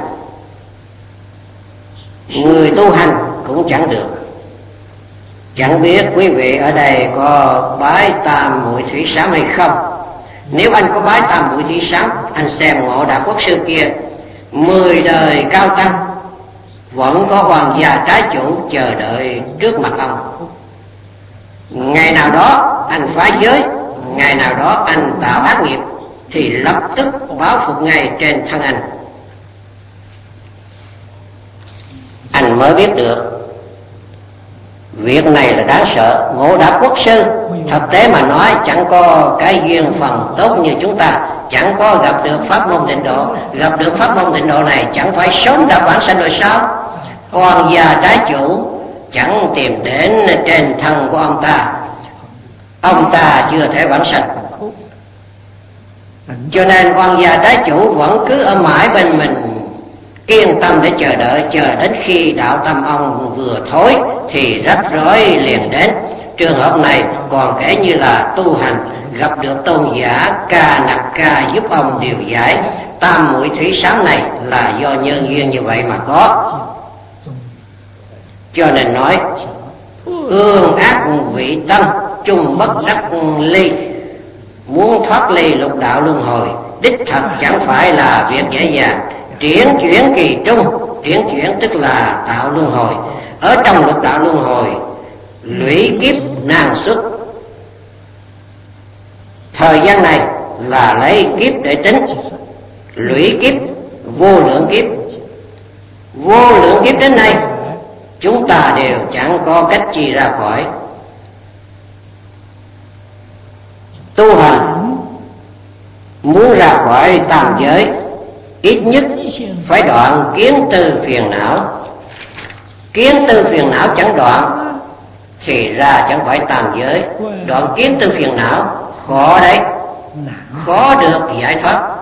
Người tu hành cũng chẳng được. Chẳng biết quý vị ở đây có bái tam muội thủy sám hay không? Nếu anh có bái tam muội thủy sám, anh xem Ngộ Đạo Quốc sư kia, mười đời cao tăng vẫn có hoàng gia trái chủ chờ đợi trước mặt ông. Ngày nào đó anh phá giới, ngày nào đó anh tạo ác nghiệp, thì lập tức báo phục ngay trên thân anh. Anh mới biết được Việc này là đáng sợ. Ngộ Đáp Quốc sư thực tế mà nói chẳng có cái duyên phần tốt như chúng ta, chẳng có gặp được pháp môn tịnh độ. Gặp được pháp môn tịnh độ này chẳng phải sớm đã vãng sanh rồi sao? Oan gia trái chủ chẳng tìm đến trên thân của ông ta, ông ta chưa thể vãng sanh. Cho nên oan gia trái chủ vẫn cứ ở mãi bên mình, kiên tâm để chờ đợi, chờ đến khi đạo tâm ông vừa thối thì rắc rối liền đến. Trường hợp này còn kể như là tu hành, gặp được tôn giả Ca Nặc Ca giúp ông điều giải tam muội thủy sáng này là do nhân duyên như vậy mà có. Cho nên nói ương ác vị tâm chung bất đắc ly, muốn thoát ly lục đạo luân hồi đích thật chẳng phải là việc dễ dàng. Triển chuyển kỳ trung, triển chuyển tức là tạo luân hồi. Ở trong lục đạo luân hồi lũy kiếp nan xuất. Thời gian này là lấy kiếp để tính, lũy kiếp vô lượng kiếp. Vô lượng kiếp đến nay chúng ta đều chẳng có cách chi ra khỏi. Tu hành muốn ra khỏi tam giới, ít nhất phải đoạn kiến tư phiền não. Kiến tư phiền não chẳng đoạn thì ra chẳng phải tam giới. Đoạn kiến tư phiền não khó đấy, khó được giải thoát.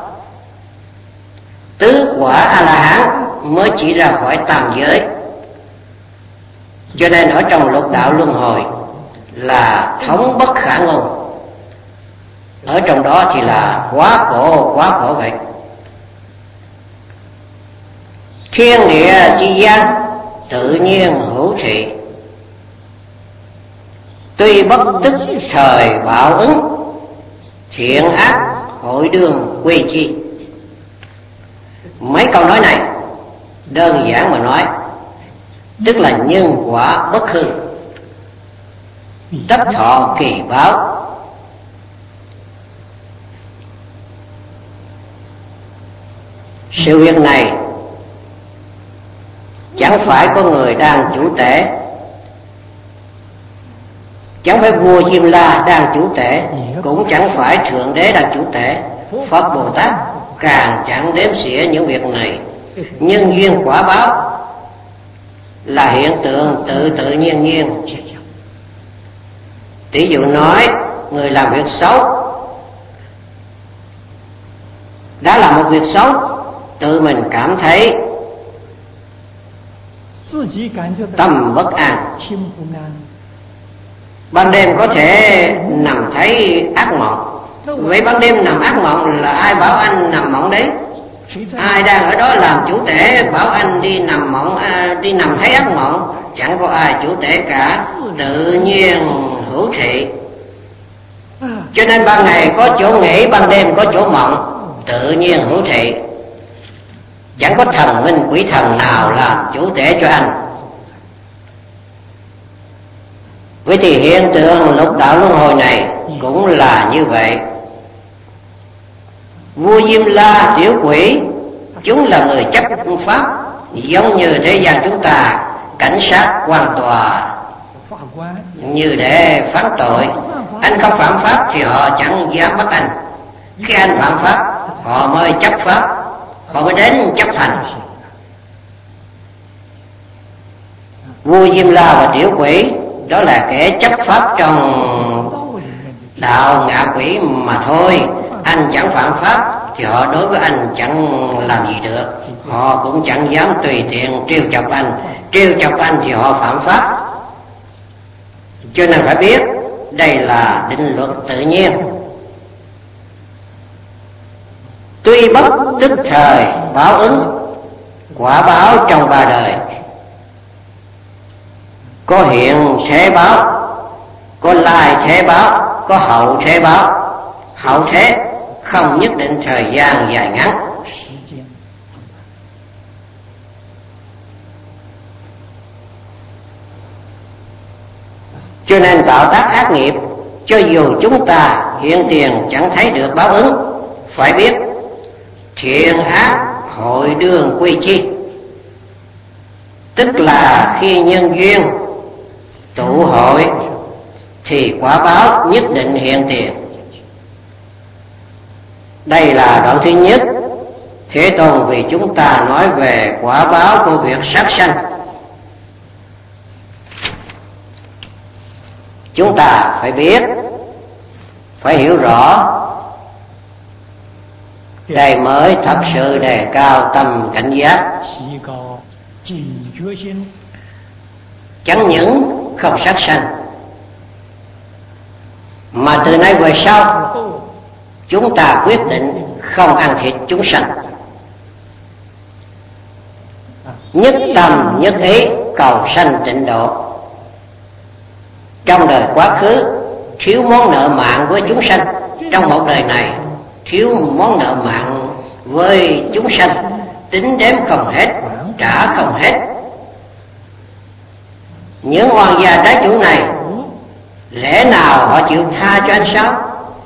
Tứ quả A-la-hán mới chỉ ra khỏi tam giới. Cho nên ở trong lục đạo luân hồi là thống bất khả ngôn. Ở trong đó thì là quá khổ, quá khổ vậy. Thiên địa chi gian tự nhiên hữu thị, tuy bất tức thời báo ứng, thiện ác hội đương quy chi. Mấy câu nói này đơn giản mà nói tức là nhân quả bất hư, tất thọ kỳ báo. Sự việc này chẳng phải có người đang chủ tể, chẳng phải vua Diêm La đang chủ tể, cũng chẳng phải Thượng Đế đang chủ tể. Phật Bồ Tát càng chẳng đếm xỉa những việc này. Nhân duyên quả báo là hiện tượng tự tự nhiên nhiên. Tỷ dụ nói người làm việc xấu, đã làm một việc xấu, tự mình cảm thấy tâm bất an, ban đêm có thể nằm thấy ác mộng. Vậy ban đêm nằm ác mộng là ai bảo anh nằm mộng đấy? Ai đang ở đó làm chủ tể bảo anh đi nằm mộng, à, đi nằm thấy ác mộng? Chẳng có ai chủ tể cả, tự nhiên hữu thị. Cho nên ban ngày có chỗ nghỉ, ban đêm có chỗ mộng, tự nhiên hữu thị. Chẳng có thần minh quỷ thần nào làm chủ tể cho anh. Vậy thì hiện tượng lục đạo luân hồi này cũng là như vậy. Vua Diêm La, tiểu quỷ, chúng là người chấp pháp, giống như thế gian chúng ta cảnh sát, quan tòa, như để phán tội. Anh không phạm pháp thì họ chẳng dám bắt anh. Khi anh phạm pháp họ mới chấp pháp, họ mới đến chấp hành. Vua Diêm La và tiểu quỷ đó là kẻ chấp pháp trong đạo ngạ quỷ mà thôi. Anh chẳng phạm pháp thì họ đối với anh chẳng làm gì được. Họ cũng chẳng dám tùy tiện trêu chọc anh. Trêu chọc anh thì họ phạm pháp. Cho nên phải biết đây là định luật tự nhiên. Tuy bất tức thời báo ứng, quả báo trong ba đời. Có hiện thế báo, có lai thế báo, có hậu thế báo. Hậu thế không nhất định thời gian dài ngắn. Cho nên tạo tác ác nghiệp, cho dù chúng ta hiện tiền chẳng thấy được báo ứng, phải biết thiện ác hội đương quy chi. Tức là khi nhân duyên tụ hội thì quả báo nhất định hiện tiền. Đây là đoạn thứ nhất. Thế Tôn vì chúng ta nói về quả báo của việc sát sanh. Chúng ta phải biết, phải hiểu rõ, đây mới thật sự đề cao tâm cảnh giác. Chẳng những không sát sanh, mà từ nay về sau chúng ta quyết định không ăn thịt chúng sanh. Nhất tâm nhất ý cầu sanh tịnh độ. Trong đời quá khứ thiếu món nợ mạng với chúng sanh, trong một đời này thiếu món nợ mạng với chúng sanh, tính đếm không hết, trả không hết. Những oan gia trái chủ này, lẽ nào họ chịu tha cho anh sao?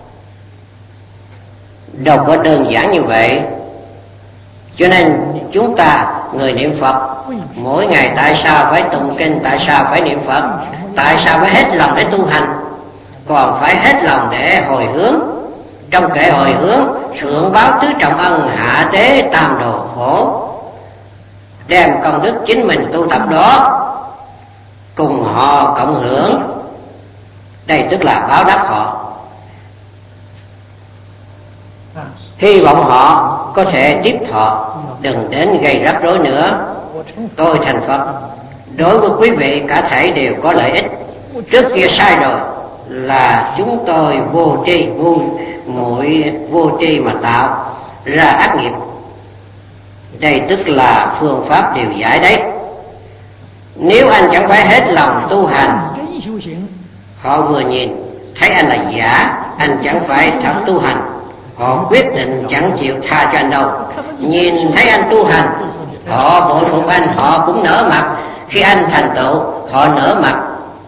Đâu có đơn giản như vậy. Cho nên chúng ta người niệm Phật, mỗi ngày tại sao phải tụng kinh, tại sao phải niệm Phật, tại sao phải hết lòng để tu hành, còn phải hết lòng để hồi hướng. Trong kệ hồi hướng, thượng báo tứ trọng ân, hạ tế tam đồ khổ, đem công đức chính mình tu tập đó cùng họ cộng hưởng. Đây tức là báo đáp họ. Hy vọng họ có thể tiếp thọ, đừng đến gây rắc rối nữa. Tôi thành Phật, đối với quý vị cả thảy đều có lợi ích. Trước kia sai rồi là chúng tôi vô tri, vô muội vô tri mà tạo ra ác nghiệp. Đây tức là phương pháp điều giải đấy. Nếu anh chẳng phải hết lòng tu hành, họ vừa nhìn thấy anh là giả, anh chẳng phải thật tu hành, họ quyết định chẳng chịu tha cho anh đâu. Nhìn thấy anh tu hành, họ bội phục anh, họ cũng nở mặt. Khi anh thành tựu, họ nở mặt.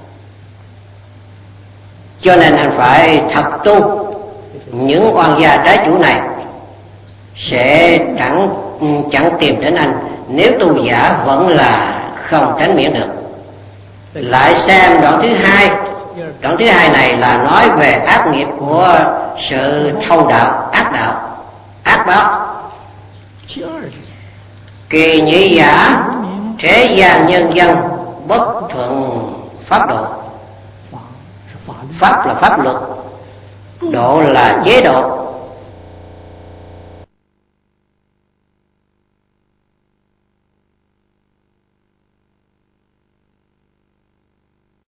Cho nên anh phải thật tu. Những oan gia trái chủ này sẽ chẳng chẳng tìm đến anh. Nếu tu giả vẫn là không tránh miễn được. Lại xem đoạn thứ hai. Đoạn thứ hai này là nói về ác nghiệp của sự thâu đạo, ác đạo, ác báo. Kỳ nhị giả, thế gian nhân dân bất thuận pháp độ. Pháp là pháp luật, độ là chế độ.